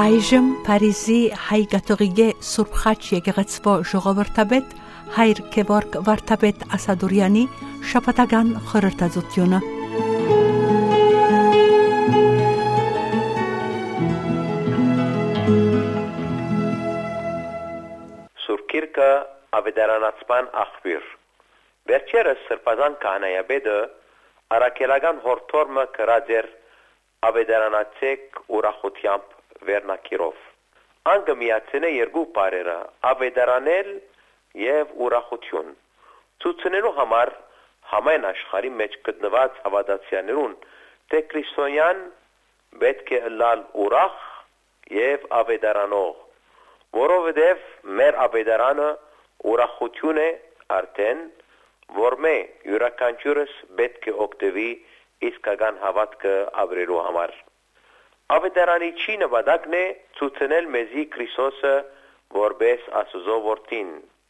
Այժմ Փարիզի հայ կաթողիկե Սուրբ Խաչ եկեղեցվո ժողովրդապետ Հայր Գևորգ Վարդապետ Ասադուրյանի շաբաթական խորհրդածությունը։ Սուրբ Գիրքը ավետարանացման աղբյուր։ Վերջերս սրբազան քահանայապետը առաքելական հորդորմը կրած էր ավետարանացեք ուրախությամբ վերնակիրով։ Անգը միացնե երկու բարերը ավետարանել և ուրախություն։ Ցուցնելու համար համայն աշխարհի մեջ գտնված հավատացյալներուն թե քրիստոնյան պետք է լալ ուրախ և ավետարանող, որովհետև մեր ավետարանը ուրախություն է արդեն, որ մե յուրաքանչյուրս պետք է օգտվի իսկական հավատքը ապրելու համար։ Ավետարանի չի նպատակն է ցուցնել մեզի Քրիստոսը որպես Աստծո որդին։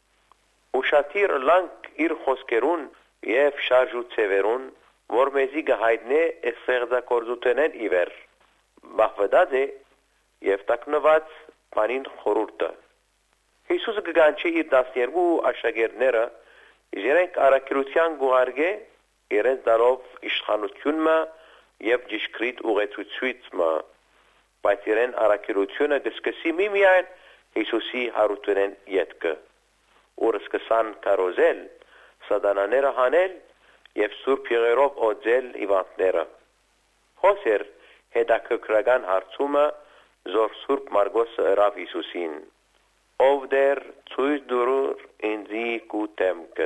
Ուշադիր լանք իր խոսքերուն և շարժուցևերուն, որ մեզի գահիտնե ստեղծագործությունեն իվեր, բախվետած է և տակնված բանին խորուրդը։ Հիսուսը կգանչի իր 12 աշակերտները իրենք առաքելության գուղարկե իրենց դարով իշխանությունը և ճշգրիտ ուղեցույցը, բայց իրեն առաքելությունը կսկսի միմիայն Հիսուսի հարությունեն ետքը, ուր սկսան կարոզել, սատանաները հանել և սուրբ եղերով օձել իվանտները։ Հոսեր հետաքրքրական հարցումը զոր Սուրբ Մարգոսը ըրավ Հիսուսին. ով դեր ցույց դուրր ինձի կուտեմքը։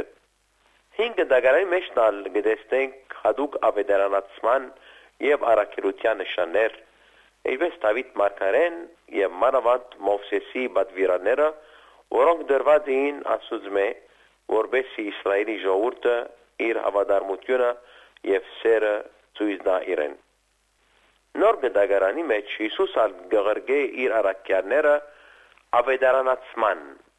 5 դագարանի մեջ նալ գտեսնենք հատուկ ավետարանացման և առաքելության նշաններ, ինչպես Դավիթ մարգարեն և մանավանդ Մովսեսի պատվիրանները, որոնք դրված էին Աստծո, որպեսզի Իսրայելի ժողովուրդը իր հավատարմությունը և սերը ցույց տա իրեն։ Նոր դագարանի մեջ Հիսուս գղրգե իր առաքյալները ավետարանացման,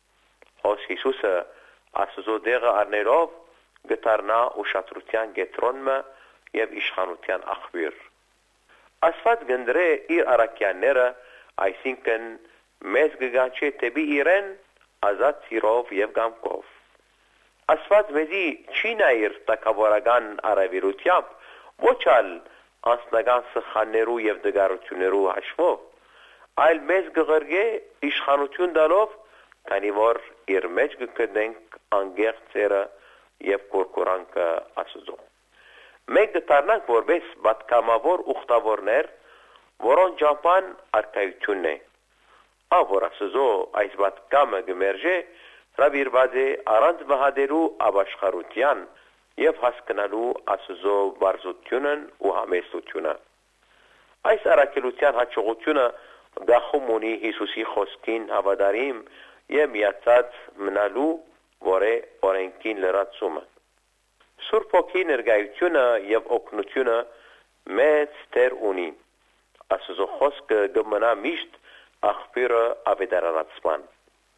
հոս Հիսուսը Աստծո դեղը առներով գտարնա ուշադրության կենտրոնը և իշխանության աղբյուր։ Աստված գնդրե իր առաքյալները, այսինքն մեզ կգանչի դեպի իրեն ազատ սիրով և կամքով։ Աստված մեզի չի նայիր թագավորական արավիրությամբ, ոչ ալ անձնական սխալներու և դգարություններու հաշվով, այլ մեզ կղրգե իշխանություն տալով, քանի որ իր մեջ կգտնենք անկեղծ սերը և կորկորանքը Աստծո։ Մենք կդառնանք որպես պատգամավոր ուխտավորներ, որոնց ճամփան արքայությունն է։ Որ Աստծո այս պատգամը կմերժե, հրավիրված է առանց վհատելու ապաշխարության և հասկանալու Աստծո բարձրությունն ու համեստությունը։ Այս առաքելության հաջողությունը գախում ունի Հիսուսի խոսքին հավատարիմ և միացած մնալու, որ է օրենքին լրացումը։ Սուրբ Հոգի ներկայությունը և օգնությունը մեծ դեր ունի։ Աստծո խոսքը կմնա միշտ աղբյուրը ավետարանացման։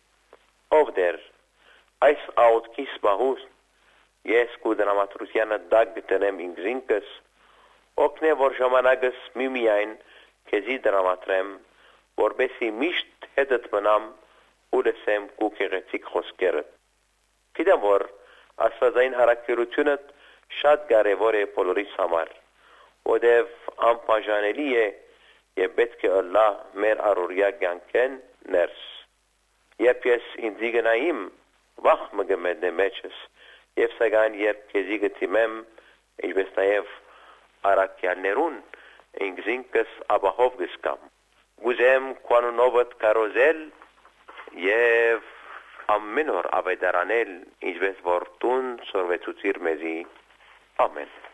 Ով դեր այս աղոթքի սպահուս ես կուդրամատրությանը դակ գտնեմ ինքզինքս, օգնե որ ժամանակս միմիայն քեզի դրամատրեմ, որպեսի միշտ հետդ մնամ ու լսեմ քո գեղեցիկ խոսքերը։ Գիտեմ որ Աստվածային առաքելությունը շատ կարևոր է բոլորիս համար, որտև անբաժանելի է և պետք է ըլլա մեր առօրյա կյանքեն ներս։ Երբ ես ինձի գնայիմ, վախ մը գմետնե մեջս, և սակայն երբ քեզի գտիմեմ, ինչպես նաև առաքյալներուն, ինքզինքս ապահով կզգամ։ Գուզեմ քո անունովդ կարոզել և ամեն օր ավետարանել, ինչպես որ դուն սորվեցուցիր մեզի։ Ամեն։